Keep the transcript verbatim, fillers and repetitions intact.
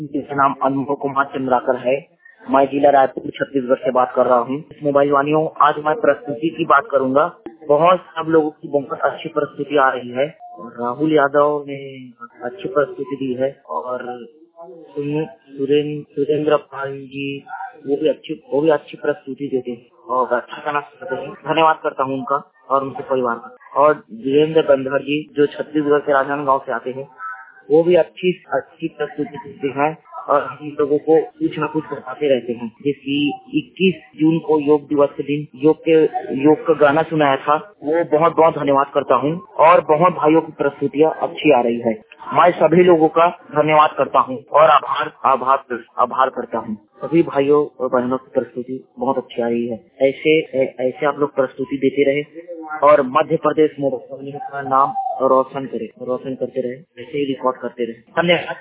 जिसका नाम अनुभव कुमार चंद्राकर है। मैं जिला रायपुर छत्तीसगढ़ से बात कर रहा हूँ। मोबाइल वालियों, आज मैं प्रस्तुति की बात करूंगा। बहुत सब लोगों की बहुत अच्छी प्रस्तुति आ रही है। राहुल यादव ने अच्छी प्रस्तुति दी है और सुरेंद्र सुरेंद्र पाल जी वो भी अच्छी वो भी अच्छी प्रस्तुति देते हैं और अच्छा गाना करते हैं। धन्यवाद करता हूँ उनका और उनके परिवार का। और वीरेंद्र बंधर जी जो छत्तीसगढ़ के राजनांदगांव से आते हैं, वो भी अच्छी अच्छी प्रस्तुति देते हैं और हम लोगों को कुछ न कुछ बताते रहते हैं। जैसे इक्कीस जून को योग दिवस के दिन योग के योग का गाना सुनाया था, वो बहुत बहुत धन्यवाद करता हूँ। और बहुत भाइयों की प्रस्तुतियाँ अच्छी आ रही है। मैं सभी लोगों का धन्यवाद करता हूँ और आभार आभार आभार करता हूँ। सभी भाइयों और बहनों की प्रस्तुति बहुत अच्छी आ रही है। ऐसे ऐसे आप लोग प्रस्तुति देते रहे और मध्य प्रदेश मोबाइल का नाम रोशन करे रोशन करते रहे, ऐसे ही रिकॉर्ड करते रहे। धन्यवाद।